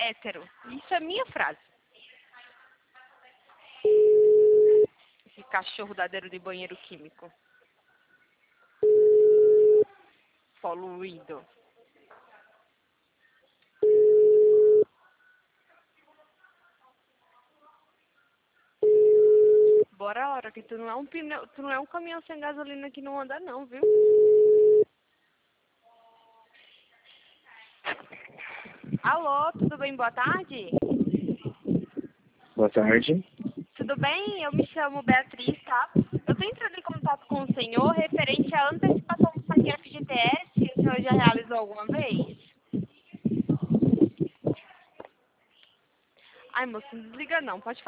hétero. Isso é minha frase. Esse cachorro dadeiro de banheiro químico. Poluído. Bora, hora que tu não é um pneu, tu não é um caminhão sem gasolina que não anda não, viu? Alô, tudo bem? Boa tarde? Boa tarde. Tudo bem? Eu me chamo Beatriz, tá? Eu tô entrando em contato com o senhor referente à antecipação do saque FGTS. O senhor já realizou alguma vez? Ai, moço, não desliga não. Pode falar.